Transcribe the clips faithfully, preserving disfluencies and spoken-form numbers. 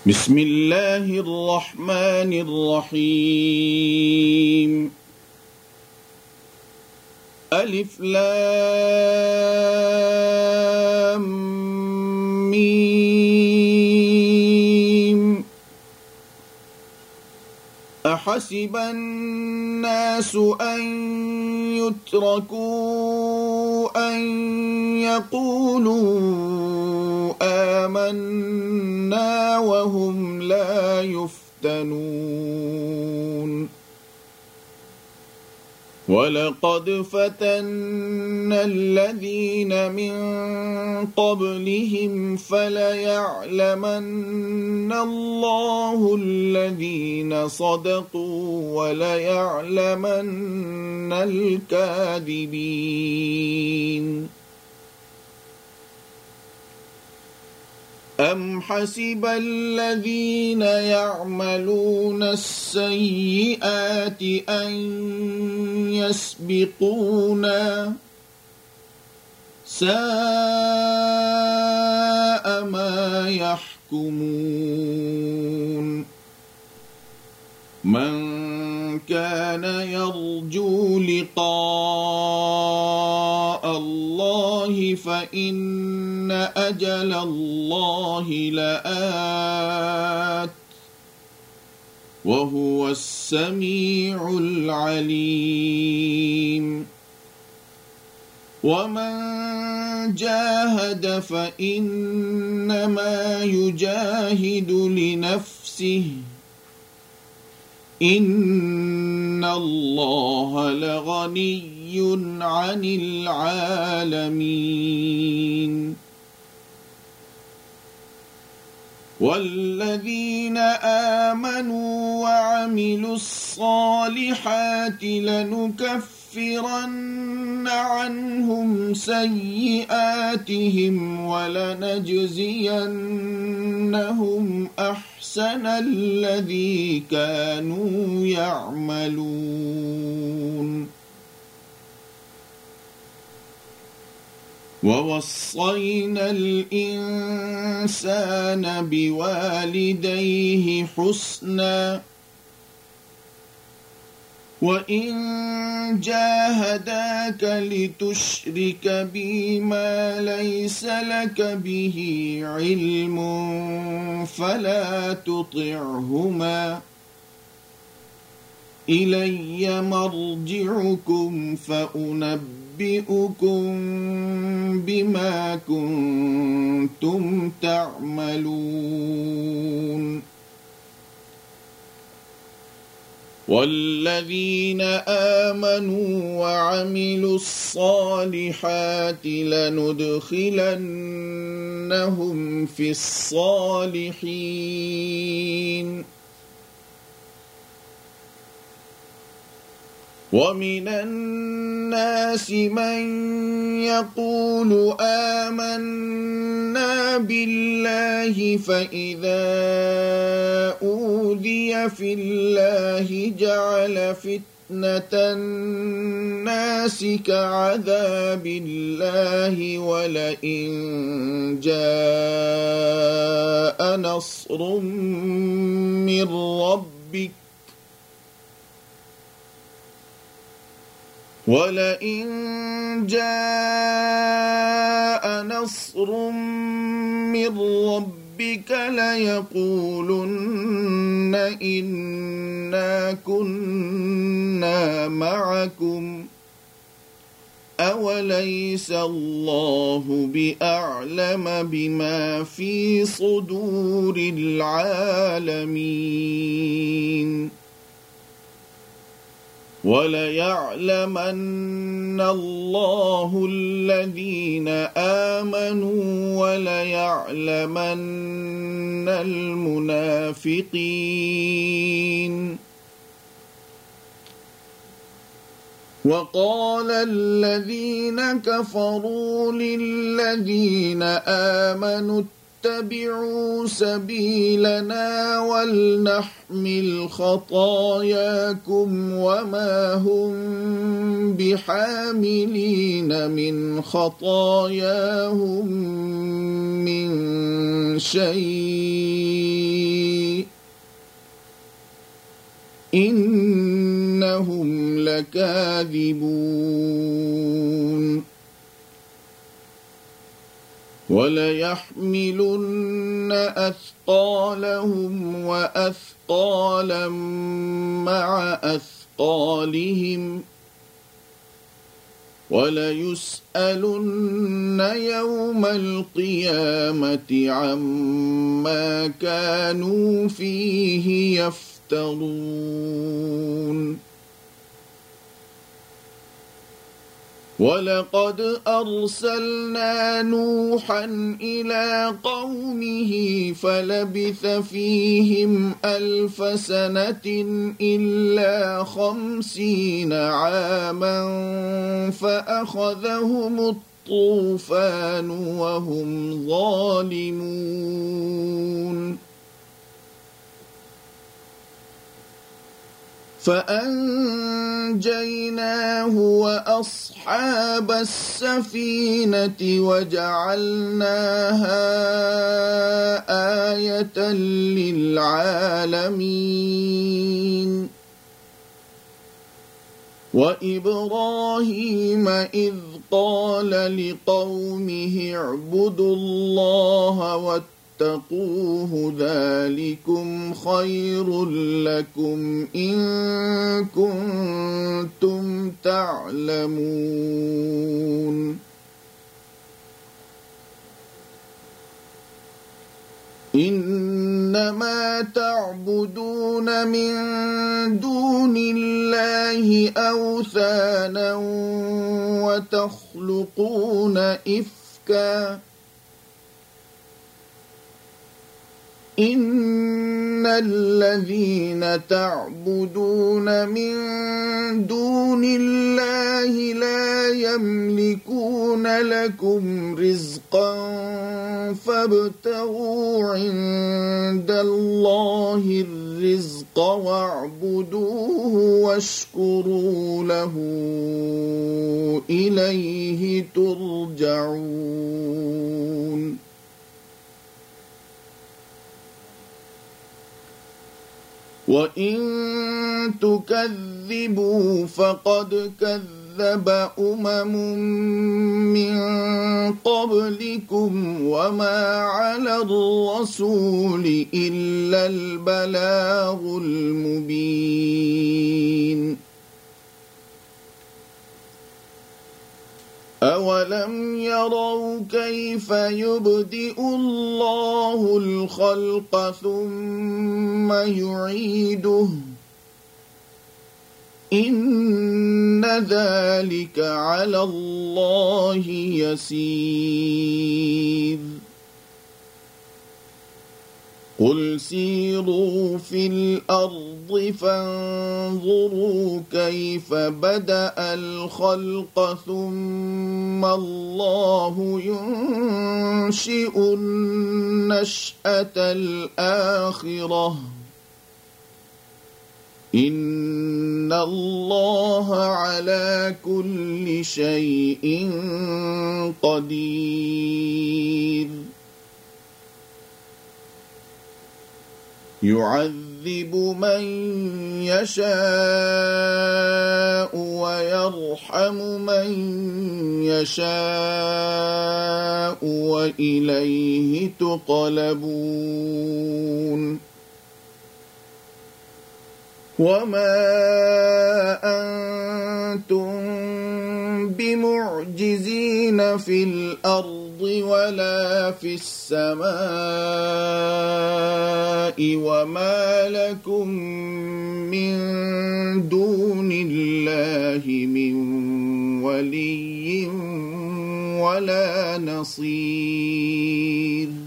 بسم الله الرحمن الرحيم. ألف لام ميم. أحسب الناس أن يتركوا أن يقولوا آمنا وهم لا يفتنون. ولقد فتنا الذين من قبلهم فليعلمن الله الذين صدقوا وليعلمن الكاذبين. أم حسب الذين يعملون السيئات أن يسبقونا ساء ما يحكمون. من كان يرجو لقاء الله فإن أجل الله لآت وهو السميع العليم. ومن جاهد فإنما يجاهد لنفسه إن الله لغني عن العالمين. والذين آمنوا وعملوا الصالحات لنكفرن عنهم سيئاتهم ولنجزينهم أحسن الذي كانوا يعملون. ووصينا الإنسان بوالديه حسنا وإن جاهداك لتشرك بي ما ليس لك به علم فلا تطعهما إلي مرجعكم فأنبئكم بما كنتم تعملون. والذين آمنوا وعملوا الصالحات لندخلنهم في الصالحين. ومن الناس من يقول آمنا بالله فإذا أوذي في الله جعل فتنة الناس كعذاب الله ولئن جاء نصر من ربك ولئن جاء نصر من ربك ليقولن إنا كنا معكم أوليس الله بأعلم بما في صدور العالمين. وليعلمن الله الذين آمنوا وليعلمن المنافقين. وقال الذين كفروا للذين آمنوا اتبعوا سبيلنا ولنحمل خطاياكم وما هم بحاملين من خطاياهم من شيء إنهم لكاذبون وليحملن أثقالهم وأثقالا مع أثقالهم وليسألن يوم القيامة عما كانوا فيه يفترون ولقد أرسلنا نوحا إلى قومه فلبث فيهم ألف سنة إلا خمسين عاما فأخذهم الطوفان وهم ظالمون فأنجيناه وأصحاب السفينة وجعلناها آية للعالمين وإبراهيم إذ قال لقومه اعبدوا الله واتقوه اتقوه ذلكم خير لكم إن كنتم تعلمون إنما تعبدون من دون الله أوثانا وتخلقون إفكا إن الذين تعبدون من دون الله لا يملكون لكم رزقا فابتغوا عند الله الرزق واعبدوه واشكروا له إليه ترجعون وإن تكذبوا فقد كذب أمم من قبلكم وما على الرسول إلا البلاغ المبين أولم يروا كيف يبدئ الله الخلق ثم يعيده إن ذلك على الله يسير قل سيروا في الأرض فانظروا كيف بدأ الخلق ثم الله ينشئ النشأة الآخرة إن الله على كل شيء قدير يعذب من يشاء ويرحم من يشاء وإليه تقلبون وما أنتم بمعجزين في الأرض ولا في السماء وما لكم من دون الله من ولي ولا نصير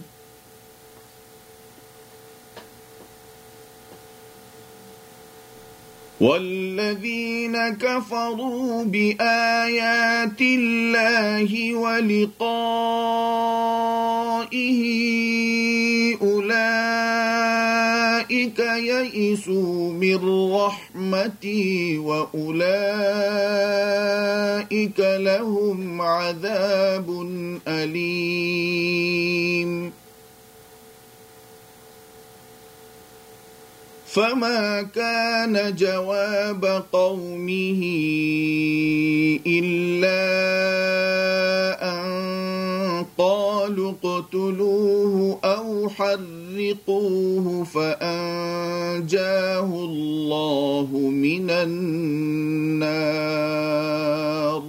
والذين كفروا بآيات الله ولقائه أولئك يئسوا من رحمتي وأولئك لهم عذاب أليم فما كان جواب قومه إلا أن قالوا اقتلوه أو حرقوه فأنجاه الله من النار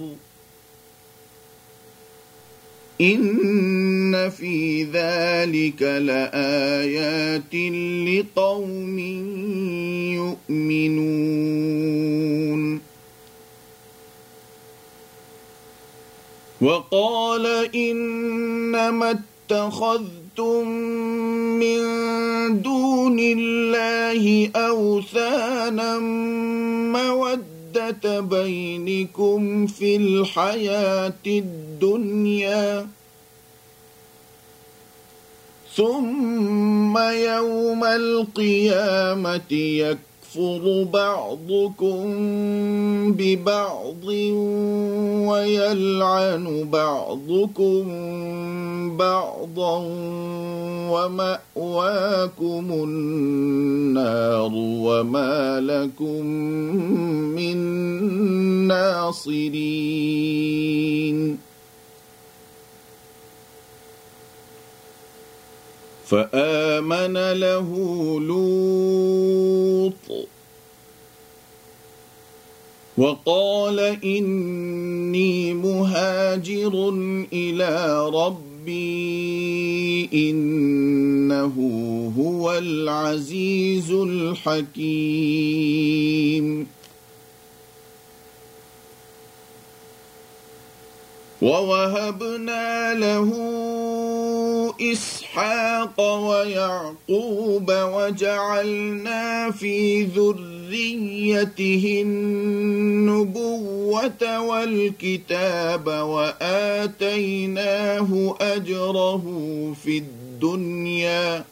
إن في ذلك لآيات لقوم يؤمنون وقال إنما اتخذتم من دون الله أوثانا مودة بينكم في الحياة الدنيا ثم يوم القيامة يكفر بعضكم ببعض ويلعن بعضكم بعضا ومأواكم النار وما لكم من ناصرين فآمن له لوط وقال إني مهاجر إلى ربي إنه هو العزيز الحكيم ووهبنا له إسحاق ويعقوب وجعلنا في ذريته النبوة والكتاب وآتيناه أجره في الدنيا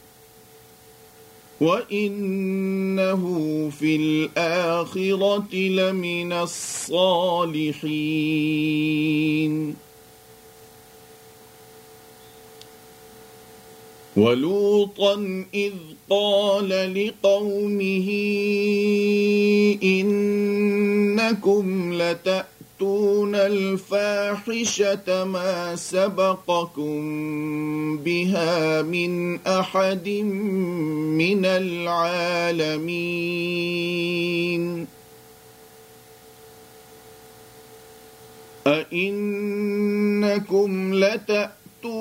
وإنه في الآخرة لمن الصالحين ولوطا إذ قال لقومه إنكم لتأتون الفاحشة ما سبقكم بها من أحد من العالمين أئنكم لتأتون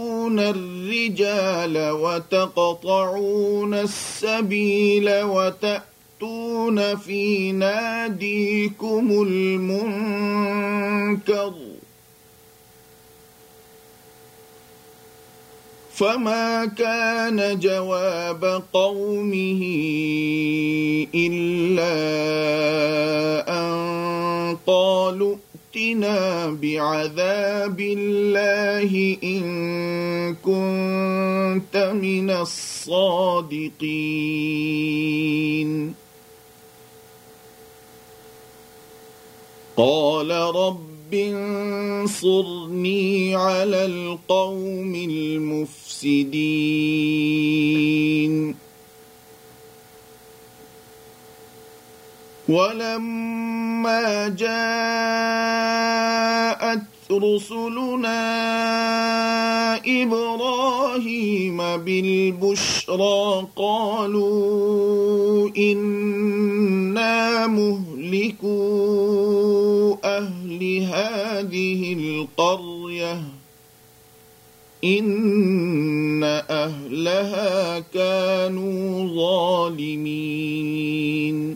الرجال وتقطعون السبيل وتأتون في ناديكم المنكر فما كان جواب قومه إلا أن قالوا ائتنا بعذاب الله إن كنت من الصادقين قال رب انصرني على القوم المفسدين ولما جاءت رسلنا إبراهيم بالبشرى قالوا إنا مهلكو أهل هذه القرية إن أهلها كانوا ظالمين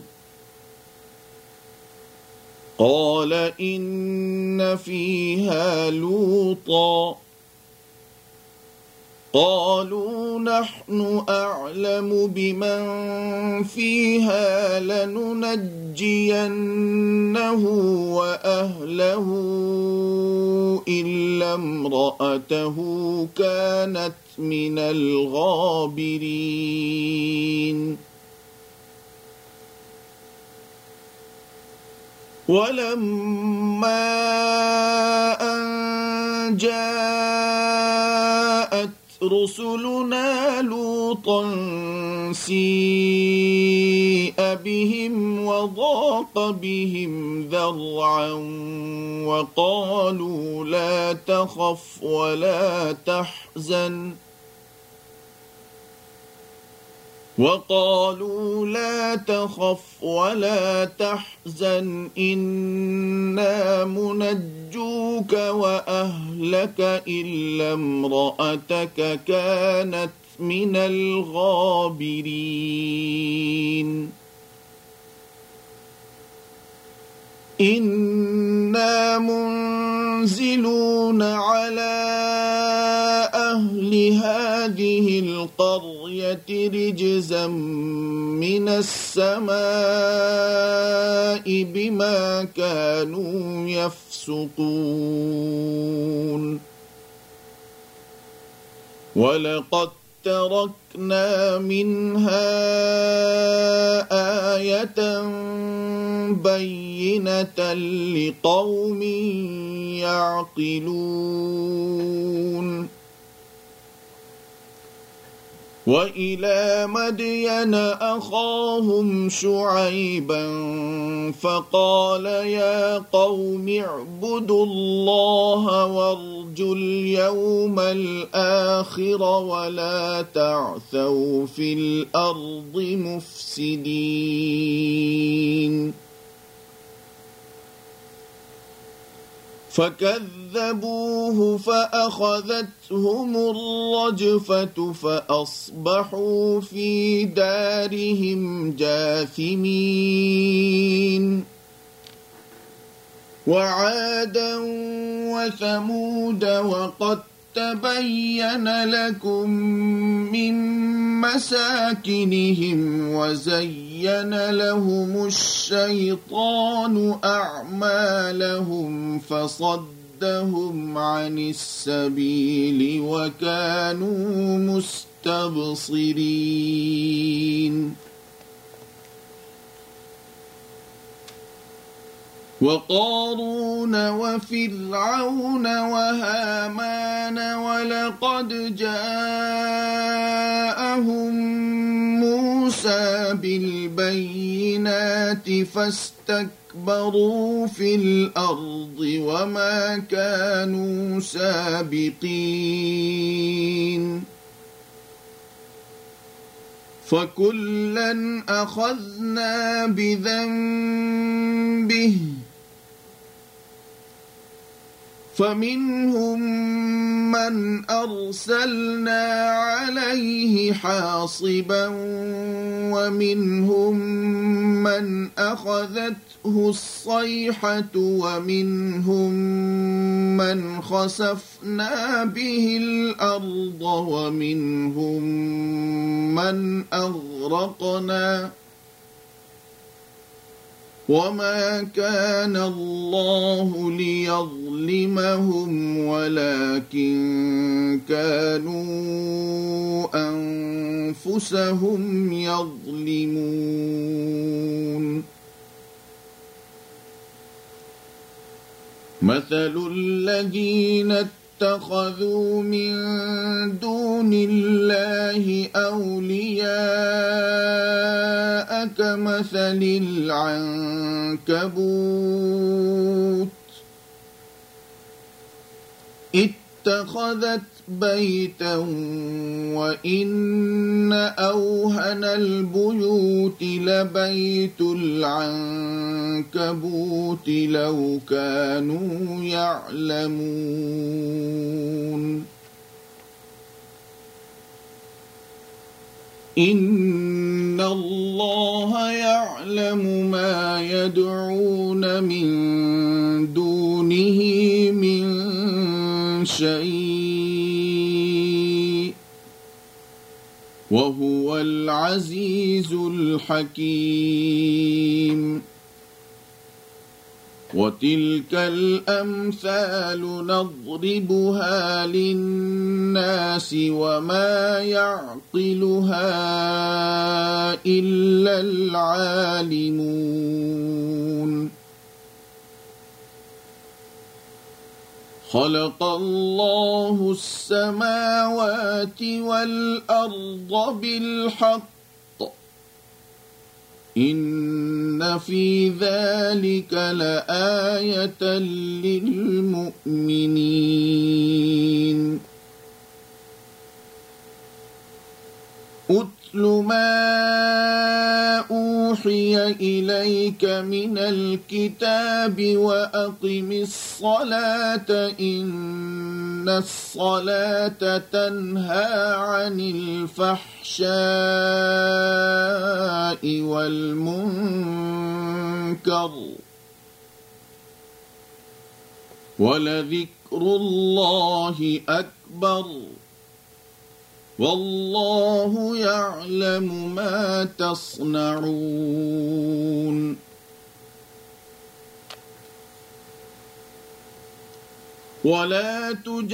قال إن فيها لوطا قالوا نحن أعلم بمن فيها لننجينه وأهله إلا امرأته كانت من الغابرين ولما أن جاءت رسلنا لوطا سيء بهم وضاق بهم ذرعا وقالوا لا تخف ولا تحزن وقالوا لا تخف ولا تحزن إنا منجوك وأهلك إلا امرأتك كانت من الغابرين إنا منزلون على أهل هذه القرية رجزا من السماء بما كانوا يفسقون ولقد تركنا منها آية بينة لقوم يعقلون وإلى مدين أخاهم شعيبا فقال يا قوم اعبدوا الله وارجوا اليوم الآخر ولا تعثوا في الأرض مفسدين فكذبوه فأخذتهم الرجفة فأصبحوا في دارهم جاثمين وعادا وثمود وقد تبين لكم من مساكنهم وزين لهم الشيطان أعمالهم فصدهم عن السبيل وكانوا مستبصرين وقارون وفرعون وهامان ولقد جاءهم موسى بالبينات فاستكبروا في الأرض وما كانوا سابقين فكلا أخذنا بذنبه فمنهم من أرسلنا عليه حاصبا ومنهم من أخذته الصيحة ومنهم من خسفنا به الأرض ومنهم من أغرقنا وما كان الله ليظلمهم ولكن كانوا أنفسهم يظلمون مثل الذين اتخذوا من دون الله أولياء كمثل العنكبوت اتخذت بيتا وإن أوهن البيوت لبيت العنكبوت لو كانوا يعلمون إن الله يعلم ما يدعون من دونه من شيء وهو العزيز الحكيم وتلك الأمثال نضربها للناس وما يعقلها إلا العالمون خلق الله السماوات والأرض بالحق إن في ذلك لآية للمؤمنين أتل ما أوحي إليك من الكتاب وأقم الصلاة إن الصلاة تنهى عن الفحشاء والمنكر ولذكر الله أكبر والله يعلم ما تصنعون ولا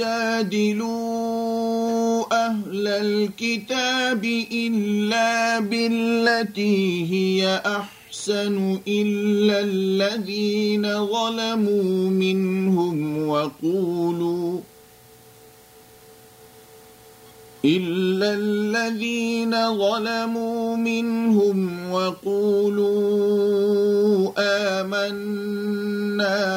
تجادلوا أهل الكتاب إلا بالتي هي أحسن إلا الذين ظلموا منهم وقولوا إلا الذين ظلموا منهم وقولوا آمنا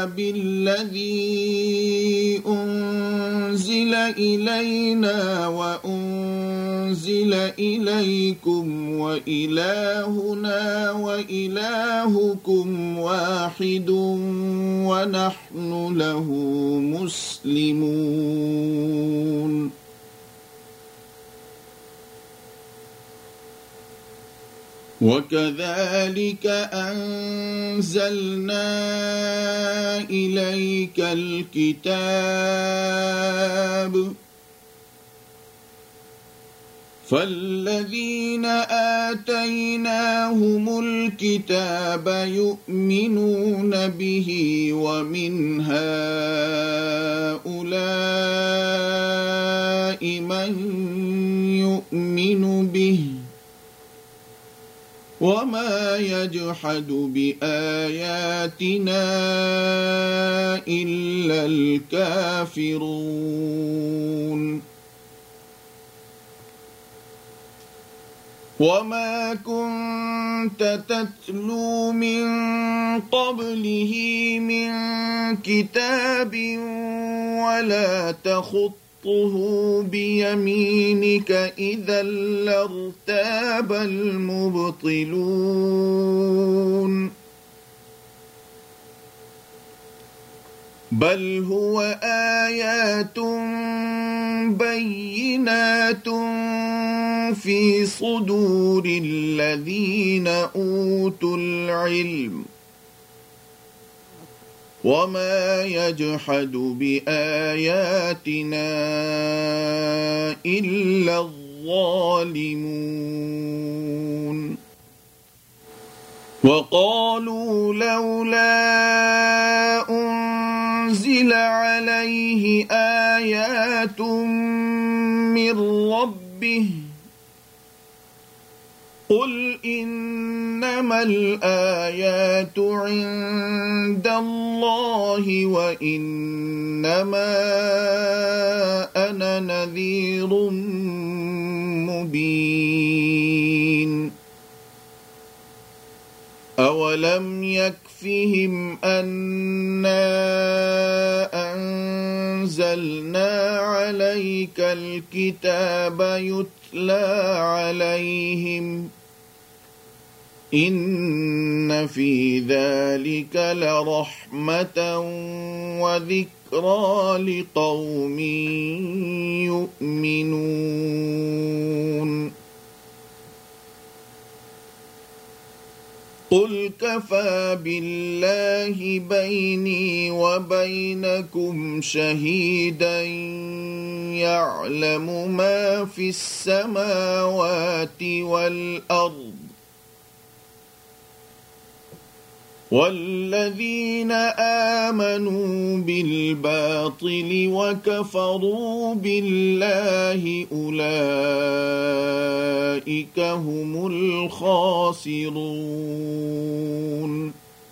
بالذي أنزل إلينا وأنزل إليكم وإلهنا وإلهكم واحد ونحن له مسلمون وكذلك أنزلنا إليك الكتاب فالذين آتيناهم الكتاب يؤمنون به ومن هؤلاء من يؤمن به وما يجحد بآياتنا إلا الكافرون وما كنت تتلو من قبله من كتاب ولا تخط بيمينك إذا لارتاب المبطلون بل هو آيات بينات في صدور الذين أوتوا العلم وما يجحد بآياتنا إلا الظالمون وقالوا لولا أنزل عليه آيات من ربه قل إنما الآيات عند الله وإنما أنا نذير مبين أولم يكفهم أنا أنزلنا عليك الكتاب يتلى عليهم إن في ذلك لرحمة وذكرى لقوم يؤمنون قل كفى بالله بيني وبينكم شهيدا يعلم ما في السماوات والأرض والذين آمنوا بالباطل وكفروا بالله أولئك هم الخاسرون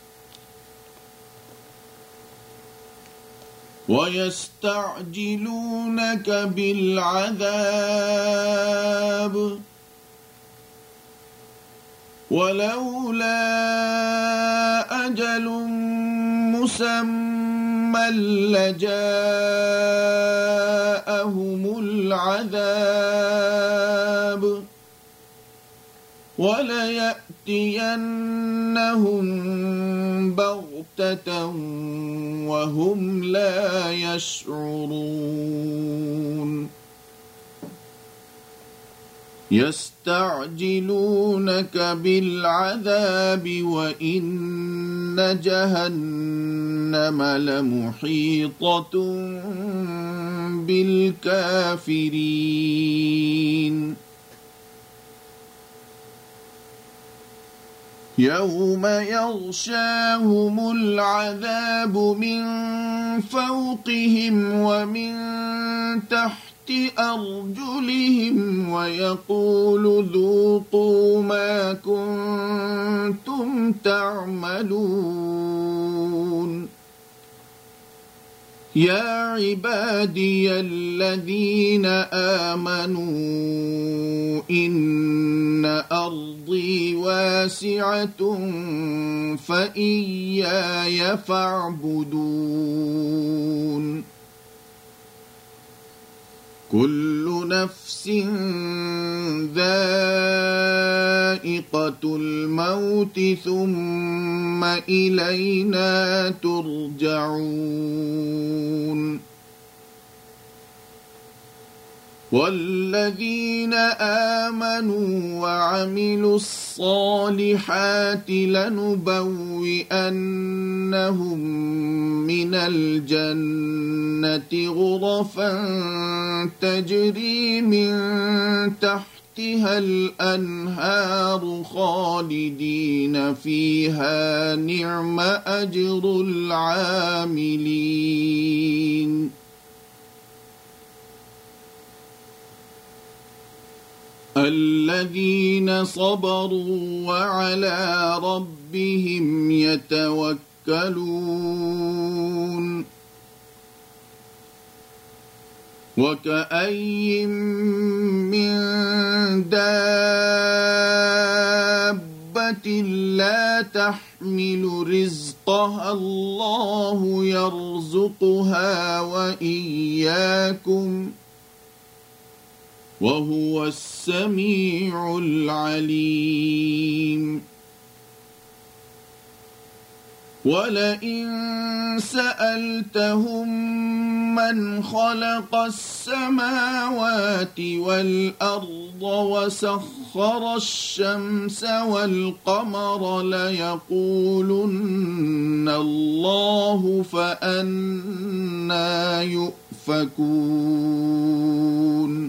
ويستعجلونك بالعذاب ولولا أجل مسمى لجاءهم العذاب وليأتينهم بغتة وهم لا يشعرون يستعجلونك بالعذاب وإن جهنم لمحيطة بالكافرين يوم يغشاهم العذاب من فوقهم ومن تحت أرجلهم ويقول ذوقوا ما كنتم تعملون يا عبادي الذين آمنوا إن أرضي واسعة فإياي فاعبدون كل نفس ذائقة الموت ثم إلينا ترجعون والذين آمنوا وعملوا الصالحات لنبوئنهم من الجنة غرفا تجري من تحتها الأنهار خالدين فيها نعم أجر العاملين الذين صبروا وعلى ربهم يتوكلون وكأي من دابة لا تحمل رزقها الله يرزقها وإياكم وهو السميع العليم ولئن سألتهم من خلق السماوات والأرض وسخر الشمس والقمر ليقولن الله فأنى يؤفكون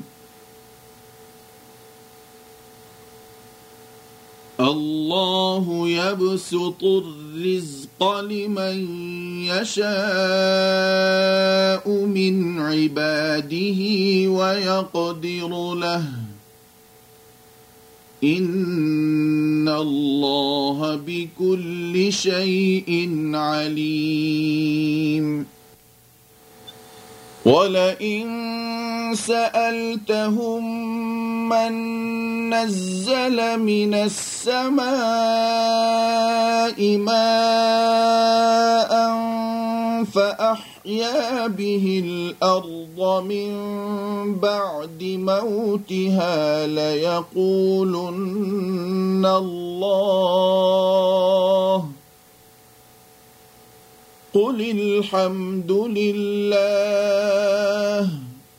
الله يبسط الرزق لمن يشاء من عباده ويقدر له إن الله بكل شيء عليم ولئن سألتهم من نزل من السماء ماء فأحيا به الأرض من بعد موتها ليقولن الله قل الحمد لله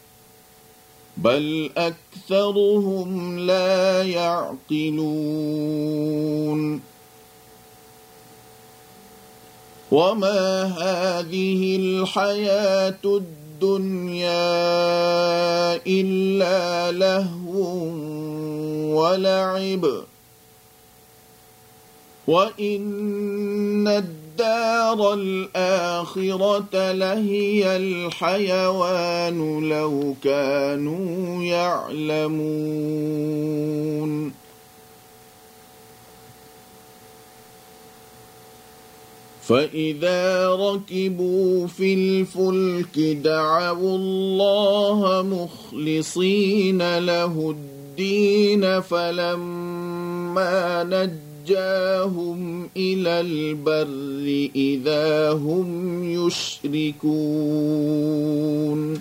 بل أكثرهم لا يعقلون وما هذه الحياة الدنيا إلا لهو ولعب وإن الدار الآخرة لهي الحيوان لو كانوا يعلمون فإذا ركبوا في الفلك دعوا الله مخلصين له الدين فلما فلما نجاهم إلى البر إذا هم يشركون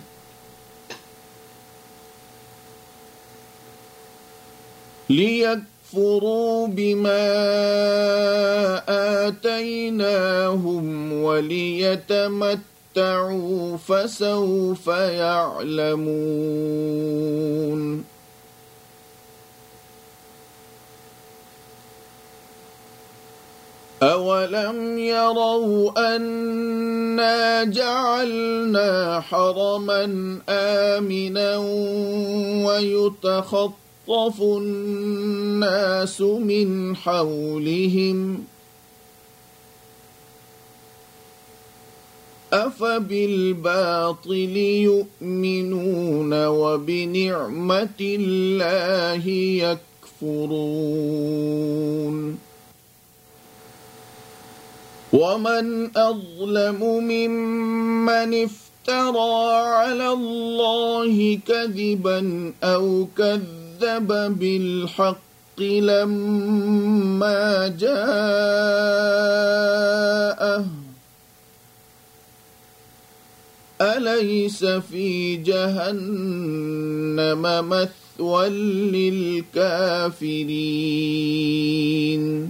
ليكفروا بما آتيناهم وليتمتعوا فسوف يعلمون أولم يروا أنا جعلنا حرما آمنا ويتخطف يخطف الناس من حولهم أفبالباطل يؤمنون وبنعمة الله يكفرون ومن أظلم ممن افترى على الله كذبا أو كذب كذب بالحق لما جاءه أليس في جهنم مثوى للكافرين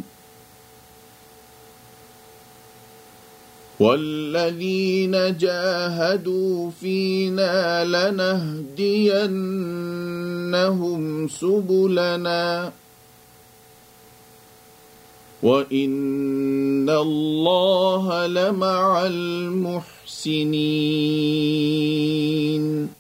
والذين جاهدوا فينا لنهدينهم سبلنا وإن الله لمع المحسنين